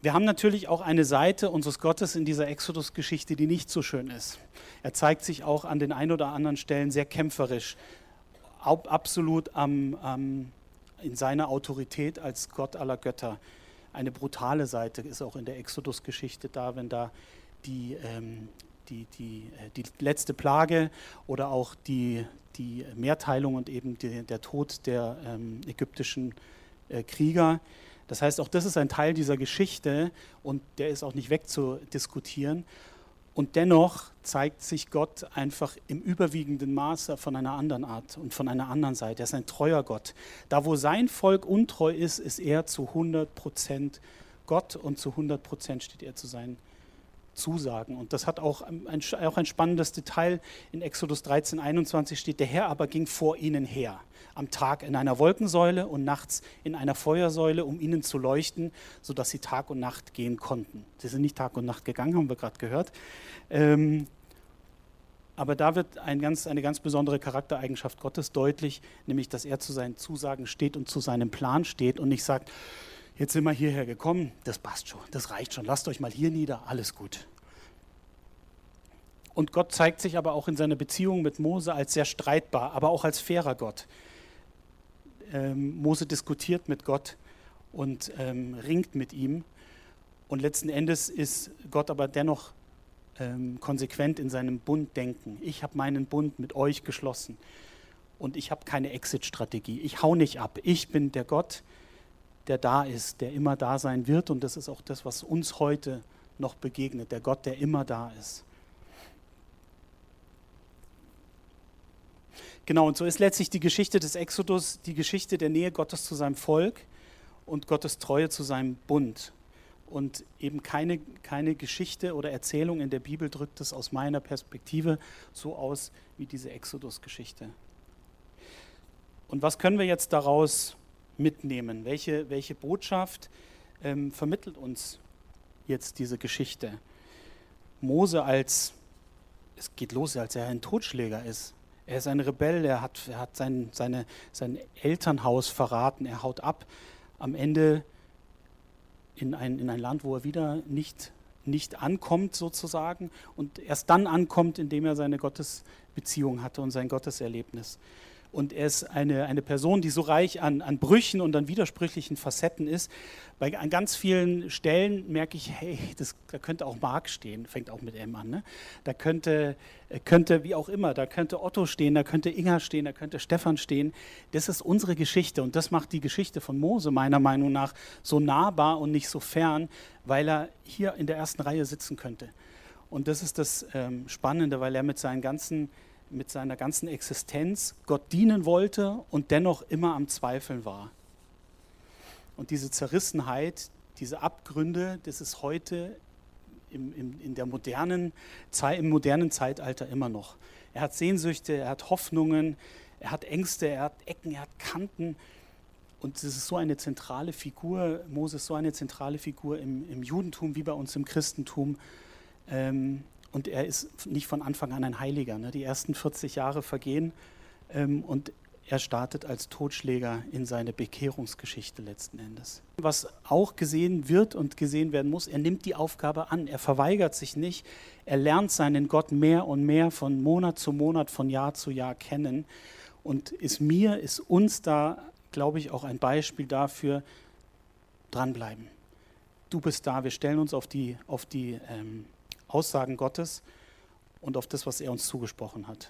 Wir haben natürlich auch eine Seite unseres Gottes in dieser Exodus-Geschichte, die nicht so schön ist. Er zeigt sich auch an den ein oder anderen Stellen sehr kämpferisch, absolut am, am, in seiner Autorität als Gott aller Götter. Eine brutale Seite ist auch in der Exodus-Geschichte da, wenn da die, ähm, die, die, die letzte Plage oder auch die, die Mehrteilung und eben die, der Tod der ähm, ägyptischen äh, Krieger. Das heißt, auch das ist ein Teil dieser Geschichte und der ist auch nicht wegzudiskutieren. Und dennoch zeigt sich Gott einfach im überwiegenden Maße von einer anderen Art und von einer anderen Seite. Er ist ein treuer Gott. Da, wo sein Volk untreu ist, ist er zu hundert Prozent Gott und zu hundert Prozent steht er zu seinen Zusagen. Und das hat auch ein, auch ein spannendes Detail. In Exodus dreizehn, einundzwanzig steht, der Herr aber ging vor ihnen her, am Tag in einer Wolkensäule und nachts in einer Feuersäule, um ihnen zu leuchten, sodass sie Tag und Nacht gehen konnten. Sie sind nicht Tag und Nacht gegangen, haben wir gerade gehört. Ähm, aber da wird ein ganz, eine ganz besondere Charaktereigenschaft Gottes deutlich, nämlich, dass er zu seinen Zusagen steht und zu seinem Plan steht und nicht sagt, jetzt sind wir hierher gekommen, das passt schon, das reicht schon, lasst euch mal hier nieder, alles gut. Und Gott zeigt sich aber auch in seiner Beziehung mit Mose als sehr streitbar, aber auch als fairer Gott. Ähm, Mose diskutiert mit Gott und ähm, ringt mit ihm. Und letzten Endes ist Gott aber dennoch ähm, konsequent in seinem Bunddenken. Ich habe meinen Bund mit euch geschlossen und ich habe keine Exit-Strategie. Ich hau nicht ab. Ich bin der Gott, der da ist, der immer da sein wird. Und das ist auch das, was uns heute noch begegnet. Der Gott, der immer da ist. Genau, und so ist letztlich die Geschichte des Exodus die Geschichte der Nähe Gottes zu seinem Volk und Gottes Treue zu seinem Bund. Und eben keine, keine Geschichte oder Erzählung in der Bibel drückt es aus meiner Perspektive so aus wie diese Exodus-Geschichte. Und was können wir jetzt daraus mitnehmen? Welche, welche Botschaft ähm, vermittelt uns jetzt diese Geschichte? Mose als, es geht los, als er ein Totschläger ist. Er ist ein Rebell, er hat, er hat sein, seine, sein Elternhaus verraten, er haut ab. Am Ende in ein, in ein Land, wo er wieder nicht, nicht ankommt sozusagen und erst dann ankommt, indem er seine Gottesbeziehung hatte und sein Gotteserlebnis. Und er ist eine, eine Person, die so reich an, an Brüchen und an widersprüchlichen Facetten ist. Bei, an ganz vielen Stellen merke ich, hey, das, da könnte auch Mark stehen, fängt auch mit M an. Ne? Da könnte, könnte, wie auch immer, da könnte Otto stehen, da könnte Inga stehen, da könnte Stefan stehen. Das ist unsere Geschichte und das macht die Geschichte von Mose meiner Meinung nach so nahbar und nicht so fern, weil er hier in der ersten Reihe sitzen könnte. Und das ist das ähm, Spannende, weil er mit seinen ganzen mit seiner ganzen Existenz Gott dienen wollte und dennoch immer am Zweifeln war. Und diese Zerrissenheit, diese Abgründe, das ist heute im, im, in der modernen Zeit, im modernen Zeitalter immer noch. Er hat Sehnsüchte, er hat Hoffnungen, er hat Ängste, er hat Ecken, er hat Kanten. Und das ist so eine zentrale Figur, Mose ist so eine zentrale Figur im, im Judentum wie bei uns im Christentum. Ähm, Und er ist nicht von Anfang an ein Heiliger. Ne? Die ersten vierzig Jahre vergehen ähm, und er startet als Totschläger in seine Bekehrungsgeschichte letzten Endes. Was auch gesehen wird und gesehen werden muss, er nimmt die Aufgabe an, er verweigert sich nicht, er lernt seinen Gott mehr und mehr von Monat zu Monat, von Jahr zu Jahr kennen und ist mir, ist uns da, glaube ich, auch ein Beispiel dafür, dranbleiben. Du bist da, wir stellen uns auf die, auf die ähm, Aussagen Gottes und auf das, was er uns zugesprochen hat.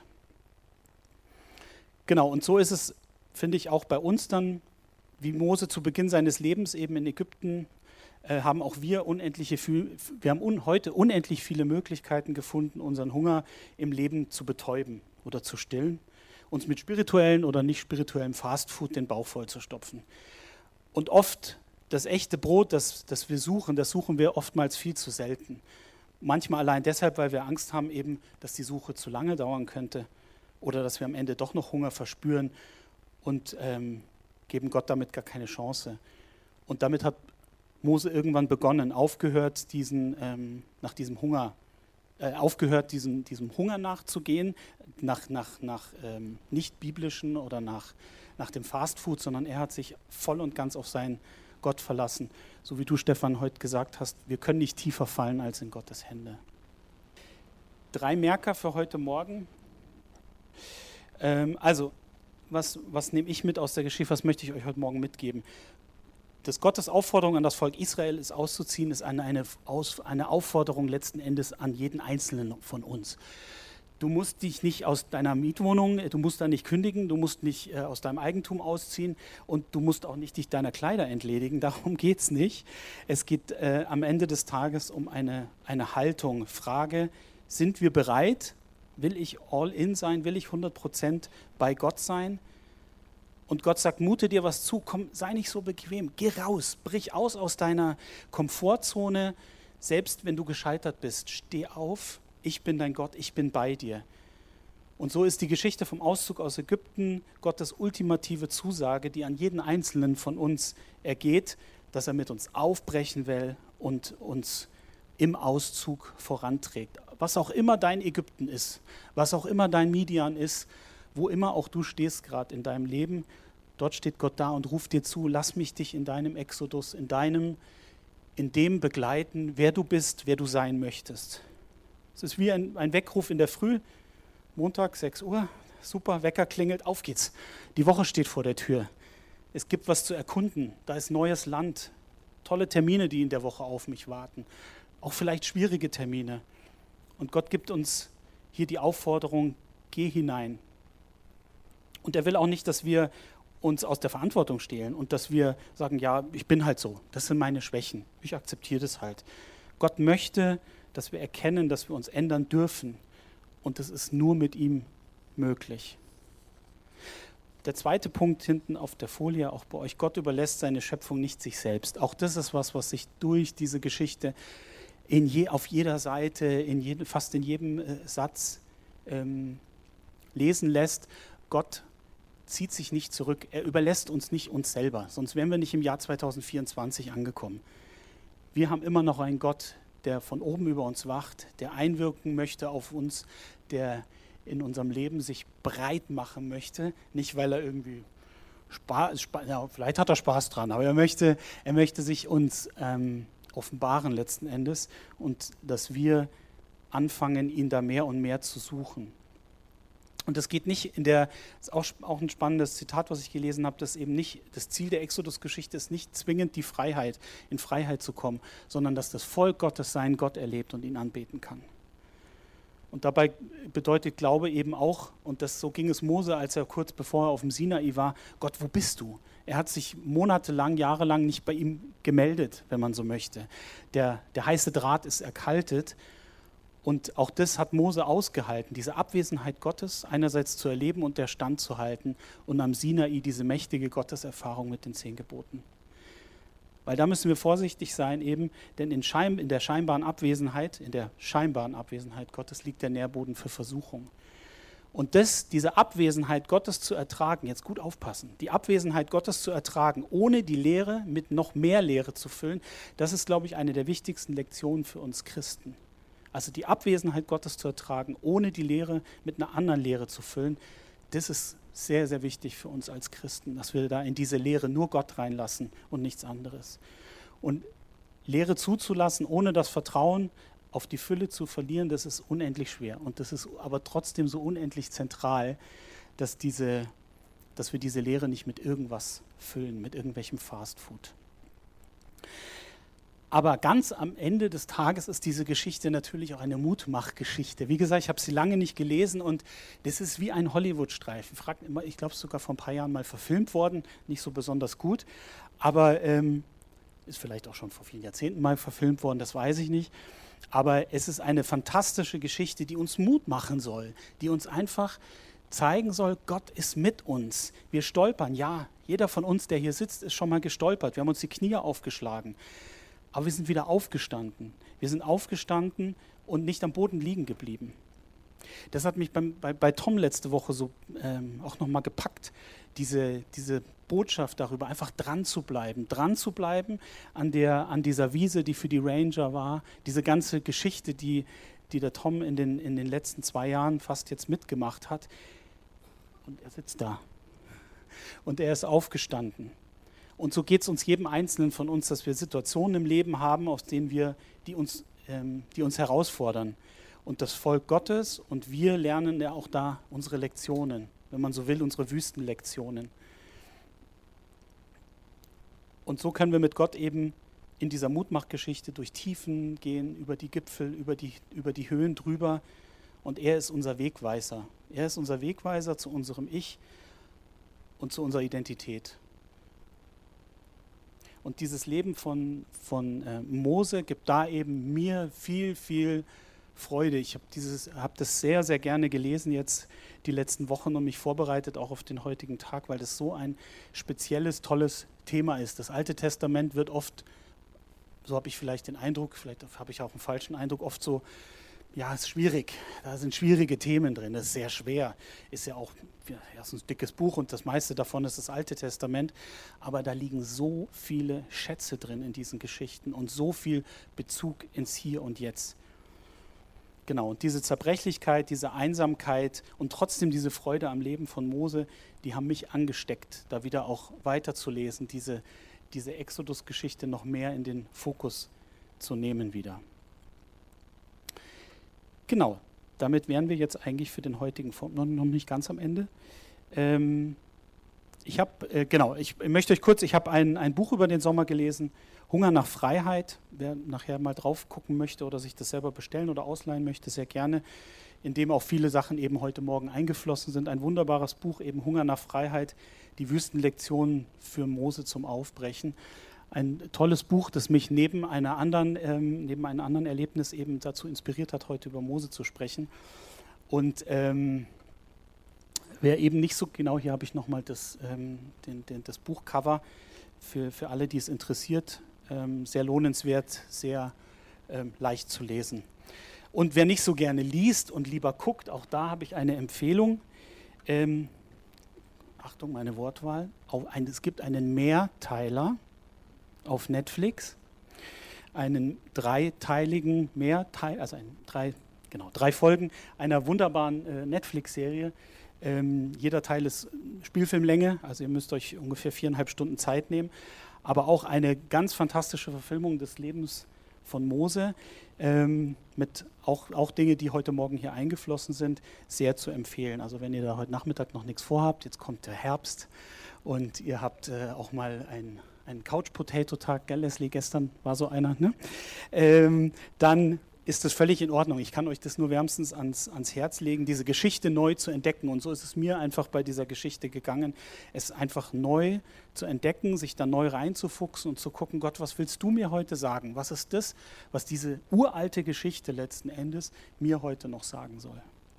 Genau, und so ist es, finde ich, auch bei uns dann, wie Mose zu Beginn seines Lebens eben in Ägypten, äh, haben auch wir unendliche, wir haben un, heute unendlich viele Möglichkeiten gefunden, unseren Hunger im Leben zu betäuben oder zu stillen, uns mit spirituellen oder nicht spirituellem Fastfood den Bauch voll zu stopfen. Und oft das echte Brot, das, das wir suchen, das suchen wir oftmals viel zu selten. Manchmal allein deshalb, weil wir Angst haben, eben, dass die Suche zu lange dauern könnte oder dass wir am Ende doch noch Hunger verspüren und ähm, geben Gott damit gar keine Chance. Und damit hat Mose irgendwann begonnen, aufgehört, diesen, ähm, nach diesem Hunger, äh, aufgehört, diesem, diesem Hunger nachzugehen, nach, nach, nach ähm, nicht biblischen oder nach, nach dem Fastfood, sondern er hat sich voll und ganz auf sein Gott verlassen. So wie du, Stefan, heute gesagt hast, wir können nicht tiefer fallen als in Gottes Hände. Drei Merker für heute Morgen. Ähm, also, was, was nehme ich mit aus der Geschichte, was möchte ich euch heute Morgen mitgeben? Dass Gottes Aufforderung an das Volk Israel ist, auszuziehen, ist eine, eine, Aus, eine Aufforderung letzten Endes an jeden Einzelnen von uns. Du musst dich nicht aus deiner Mietwohnung, du musst da nicht kündigen, du musst nicht äh, aus deinem Eigentum ausziehen und du musst auch nicht dich deiner Kleider entledigen, darum geht es nicht. Es geht äh, am Ende des Tages um eine, eine Haltung, Frage, sind wir bereit, will ich all in sein, will ich hundert Prozent bei Gott sein? Und Gott sagt, mute dir was zu, komm, sei nicht so bequem, geh raus, brich aus aus deiner Komfortzone, selbst wenn du gescheitert bist, steh auf, ich bin dein Gott, ich bin bei dir. Und so ist die Geschichte vom Auszug aus Ägypten Gottes ultimative Zusage, die an jeden Einzelnen von uns ergeht, dass er mit uns aufbrechen will und uns im Auszug voranträgt. Was auch immer dein Ägypten ist, was auch immer dein Midian ist, wo immer auch du stehst gerade in deinem Leben, dort steht Gott da und ruft dir zu, lass mich dich in deinem Exodus, in deinem, in dem begleiten, wer du bist, wer du sein möchtest. Es ist wie ein, ein Weckruf in der Früh, Montag, sechs Uhr, super, Wecker klingelt, auf geht's. Die Woche steht vor der Tür. Es gibt was zu erkunden, da ist neues Land, tolle Termine, die in der Woche auf mich warten, auch vielleicht schwierige Termine. Und Gott gibt uns hier die Aufforderung, geh hinein. Und er will auch nicht, dass wir uns aus der Verantwortung stehlen und dass wir sagen, ja, ich bin halt so, das sind meine Schwächen, ich akzeptiere das halt. Gott möchte, dass wir erkennen, dass wir uns ändern dürfen und das ist nur mit ihm möglich. Der zweite Punkt hinten auf der Folie, auch bei euch, Gott überlässt seine Schöpfung nicht sich selbst. Auch das ist was, was sich durch diese Geschichte in je, auf jeder Seite, in jedem, fast in jedem äh, Satz ähm, lesen lässt. Gott zieht sich nicht zurück, er überlässt uns nicht uns selber, sonst wären wir nicht im Jahr zweitausendvierundzwanzig angekommen. Wir haben immer noch einen Gott, der von oben über uns wacht, der einwirken möchte auf uns, der in unserem Leben sich breit machen möchte, nicht weil er irgendwie Spaß, Spaß ja, vielleicht hat er Spaß dran, aber er möchte, er möchte sich uns ähm, offenbaren letzten Endes und dass wir anfangen, ihn da mehr und mehr zu suchen. Und das geht nicht in der, das ist auch, auch ein spannendes Zitat, was ich gelesen habe, dass eben nicht, das Ziel der Exodus-Geschichte ist nicht zwingend die Freiheit, in Freiheit zu kommen, sondern dass das Volk Gottes seinen Gott erlebt und ihn anbeten kann. Und dabei bedeutet Glaube eben auch, und das, so ging es Mose, als er kurz bevor er auf dem Sinai war, Gott, wo bist du? Er hat sich monatelang, jahrelang nicht bei ihm gemeldet, wenn man so möchte. Der, der heiße Draht ist erkaltet. Und auch das hat Mose ausgehalten, diese Abwesenheit Gottes einerseits zu erleben und der Stand zu halten und am Sinai diese mächtige Gotteserfahrung mit den zehn Geboten. Weil da müssen wir vorsichtig sein eben, denn in, Schein, in der scheinbaren Abwesenheit, in der scheinbaren Abwesenheit Gottes liegt der Nährboden für Versuchung. Und das, diese Abwesenheit Gottes zu ertragen, jetzt gut aufpassen, die Abwesenheit Gottes zu ertragen, ohne die Lehre mit noch mehr Lehre zu füllen, das ist, glaube ich, eine der wichtigsten Lektionen für uns Christen. Also die Abwesenheit Gottes zu ertragen, ohne die Lehre mit einer anderen Lehre zu füllen, das ist sehr, sehr wichtig für uns als Christen, dass wir da in diese Lehre nur Gott reinlassen und nichts anderes. Und Lehre zuzulassen, ohne das Vertrauen auf die Fülle zu verlieren, das ist unendlich schwer. Und das ist aber trotzdem so unendlich zentral, dass, diese, dass wir diese Lehre nicht mit irgendwas füllen, mit irgendwelchem Fastfood. Aber ganz am Ende des Tages ist diese Geschichte natürlich auch eine Mutmachgeschichte. Wie gesagt, ich habe sie lange nicht gelesen und das ist wie ein Hollywood-Streifen. Fragt immer, ich glaube, es ist sogar vor ein paar Jahren mal verfilmt worden, nicht so besonders gut, aber ähm, ist vielleicht auch schon vor vielen Jahrzehnten mal verfilmt worden, das weiß ich nicht. Aber es ist eine fantastische Geschichte, die uns Mut machen soll, die uns einfach zeigen soll, Gott ist mit uns. Wir stolpern, ja, jeder von uns, der hier sitzt, ist schon mal gestolpert. Wir haben uns die Knie aufgeschlagen. Aber wir sind wieder aufgestanden. Wir sind aufgestanden und nicht am Boden liegen geblieben. Das hat mich beim, bei, bei Tom letzte Woche so ähm, auch nochmal gepackt, diese, diese Botschaft darüber, einfach dran zu bleiben, dran zu bleiben an, der, an dieser Wiese, die für die Ranger war, diese ganze Geschichte, die, die der Tom in den, in den letzten zwei Jahren fast jetzt mitgemacht hat. Und er sitzt da. Und er ist aufgestanden. Und so geht es uns jedem Einzelnen von uns, dass wir Situationen im Leben haben, aus denen wir, die uns, ähm, die uns herausfordern. Und das Volk Gottes und wir lernen ja auch da unsere Lektionen, wenn man so will, unsere Wüstenlektionen. Und so können wir mit Gott eben in dieser Mutmachgeschichte durch Tiefen gehen, über die Gipfel, über die, über die Höhen drüber. Und er ist unser Wegweiser. Er ist unser Wegweiser zu unserem Ich und zu unserer Identität. Und dieses Leben von, von äh, Mose gibt da eben mir viel, viel Freude. Ich habe dieses, habe das sehr, sehr gerne gelesen jetzt die letzten Wochen und mich vorbereitet auch auf den heutigen Tag, weil das so ein spezielles, tolles Thema ist. Das Alte Testament wird oft, so habe ich vielleicht den Eindruck, vielleicht habe ich auch einen falschen Eindruck, oft so, ja, es ist schwierig, da sind schwierige Themen drin, das ist sehr schwer, ist ja auch ja, erstens ein dickes Buch und das meiste davon ist das Alte Testament, aber da liegen so viele Schätze drin in diesen Geschichten und so viel Bezug ins Hier und Jetzt. Genau, und diese Zerbrechlichkeit, diese Einsamkeit und trotzdem diese Freude am Leben von Mose, die haben mich angesteckt, da wieder auch weiterzulesen, diese, diese Exodus-Geschichte noch mehr in den Fokus zu nehmen wieder. Genau, damit wären wir jetzt eigentlich für den heutigen Form noch, noch nicht ganz am Ende. Ähm, ich habe, äh, genau, ich, ich möchte euch kurz, ich habe ein, ein Buch über den Sommer gelesen, Hunger nach Freiheit. Wer nachher mal drauf gucken möchte oder sich das selber bestellen oder ausleihen möchte, sehr gerne, in dem auch viele Sachen eben heute Morgen eingeflossen sind. Ein wunderbares Buch, eben Hunger nach Freiheit, die Wüstenlektionen für Mose zum Aufbrechen. Ein tolles Buch, das mich neben einer anderen, ähm, neben einem anderen Erlebnis eben dazu inspiriert hat, heute über Mose zu sprechen. Und ähm, wer eben nicht so, genau hier habe ich nochmal das, ähm, den, den, das Buchcover für, für alle, die es interessiert. Ähm, sehr lohnenswert, sehr ähm, leicht zu lesen. Und wer nicht so gerne liest und lieber guckt, auch da habe ich eine Empfehlung. Ähm, Achtung, meine Wortwahl. Auf ein, es gibt einen Mehrteiler auf Netflix, einen dreiteiligen Mehrteil, also ein, drei, genau, drei Folgen einer wunderbaren äh, Netflix-Serie. Ähm, jeder Teil ist Spielfilmlänge, also ihr müsst euch ungefähr viereinhalb Stunden Zeit nehmen, aber auch eine ganz fantastische Verfilmung des Lebens von Mose, ähm, mit auch, auch Dinge, die heute Morgen hier eingeflossen sind, sehr zu empfehlen. Also wenn ihr da heute Nachmittag noch nichts vorhabt, jetzt kommt der Herbst und ihr habt äh, auch mal ein ein Couch-Potato-Tag, gell, Leslie, gestern war so einer, ne? ähm, dann ist das völlig in Ordnung. Ich kann euch das nur wärmstens ans, ans Herz legen, diese Geschichte neu zu entdecken. Und so ist es mir einfach bei dieser Geschichte gegangen, es einfach neu zu entdecken, sich da neu reinzufuchsen und zu gucken, Gott, was willst du mir heute sagen? Was ist das, was diese uralte Geschichte letzten Endes mir heute noch sagen soll?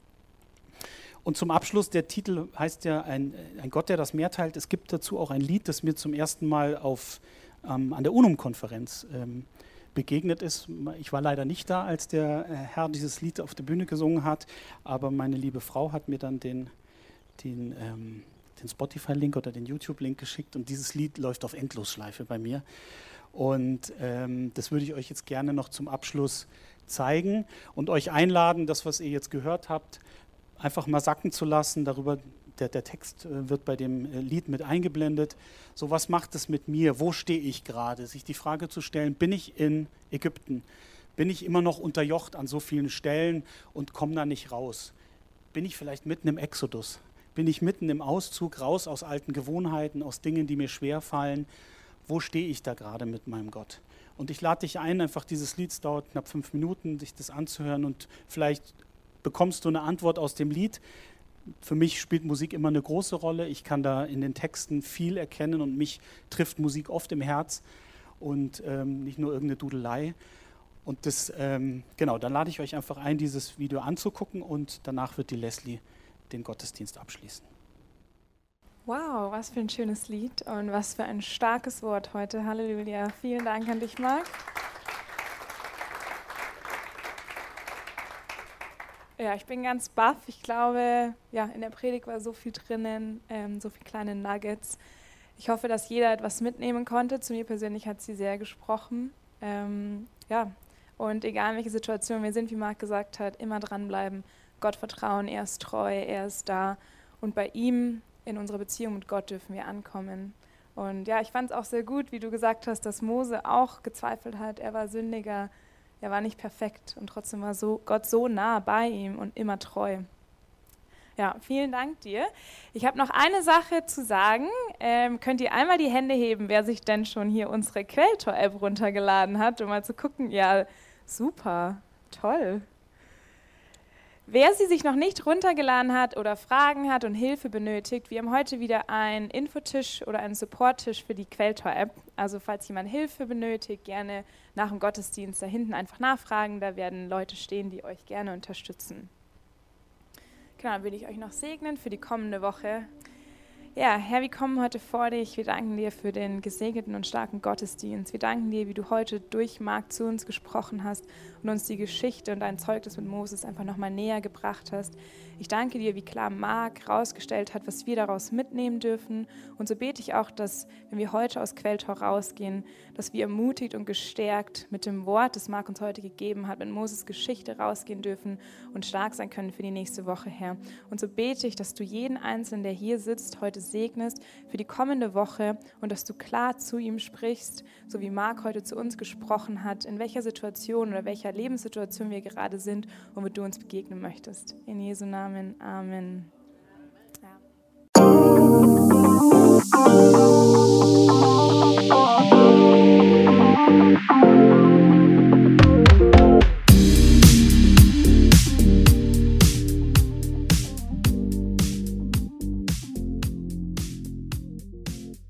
Und zum Abschluss, der Titel heißt ja ein, ein Gott, der das Meer teilt. Es gibt dazu auch ein Lied, das mir zum ersten Mal auf, ähm, an der UNUM-Konferenz ähm, begegnet ist. Ich war leider nicht da, als der äh, Herr dieses Lied auf der Bühne gesungen hat, aber meine liebe Frau hat mir dann den, den, ähm, den Spotify-Link oder den YouTube-Link geschickt und dieses Lied läuft auf Endlosschleife bei mir. Und ähm, das würde ich euch jetzt gerne noch zum Abschluss zeigen und euch einladen, das, was ihr jetzt gehört habt, einfach mal sacken zu lassen. Darüber, der, der Text äh, wird bei dem äh, Lied mit eingeblendet. So, was macht es mit mir? Wo stehe ich gerade? Sich die Frage zu stellen, bin ich in Ägypten? Bin ich immer noch unterjocht an so vielen Stellen und komme da nicht raus? Bin ich vielleicht mitten im Exodus? Bin ich mitten im Auszug raus aus alten Gewohnheiten, aus Dingen, die mir schwerfallen? Wo stehe ich da gerade mit meinem Gott? Und ich lade dich ein, einfach dieses Lied, es dauert knapp fünf Minuten, sich das anzuhören und vielleicht bekommst du eine Antwort aus dem Lied. Für mich spielt Musik immer eine große Rolle. Ich kann da in den Texten viel erkennen und mich trifft Musik oft im Herz und ähm, nicht nur irgendeine Dudelei. Und das, ähm, genau, dann lade ich euch einfach ein, dieses Video anzugucken und danach wird die Leslie den Gottesdienst abschließen. Wow, was für ein schönes Lied und was für ein starkes Wort heute. Halleluja. Vielen Dank an dich, Marc. Ja, ich bin ganz baff. Ich glaube, ja, in der Predigt war so viel drinnen, ähm, so viele kleine Nuggets. Ich hoffe, dass jeder etwas mitnehmen konnte. Zu mir persönlich hat sie sehr gesprochen. Ähm, ja, und egal in welche Situation wir sind, wie Marc gesagt hat, immer dranbleiben, Gott vertrauen, er ist treu, er ist da. Und bei ihm, in unserer Beziehung mit Gott, dürfen wir ankommen. Und ja, ich fand es auch sehr gut, wie du gesagt hast, dass Mose auch gezweifelt hat. Er war Sündiger, er war nicht perfekt und trotzdem war so, Gott so nah bei ihm und immer treu. Ja, vielen Dank dir. Ich habe noch eine Sache zu sagen. Ähm, könnt ihr einmal die Hände heben, wer sich denn schon hier unsere Quelltor-App runtergeladen hat, um mal zu gucken? Ja, super, toll. Wer sie sich noch nicht runtergeladen hat oder Fragen hat und Hilfe benötigt, wir haben heute wieder einen Infotisch oder einen Supporttisch für die Quelltor-App. Also falls jemand Hilfe benötigt, gerne nach dem Gottesdienst da hinten einfach nachfragen. Da werden Leute stehen, die euch gerne unterstützen. Genau, dann will ich euch noch segnen für die kommende Woche. Ja, Herr, wir kommen heute vor dich. Wir danken dir für den gesegneten und starken Gottesdienst. Wir danken dir, wie du heute durch Marc zu uns gesprochen hast und uns die Geschichte und dein Zeugnis mit Moses einfach nochmal näher gebracht hast. Ich danke dir, wie klar Marc rausgestellt hat, was wir daraus mitnehmen dürfen. Und so bete ich auch, dass, wenn wir heute aus Quelltor rausgehen, dass wir ermutigt und gestärkt mit dem Wort, das Marc uns heute gegeben hat, mit Moses Geschichte rausgehen dürfen und stark sein können für die nächste Woche, Herr. Und so bete ich, dass du jeden Einzelnen, der hier sitzt, heute segnest für die kommende Woche und dass du klar zu ihm sprichst, so wie Marc heute zu uns gesprochen hat, in welcher Situation oder welcher Lebenssituation wir gerade sind, womit du uns begegnen möchtest. In Jesu Namen, Amen.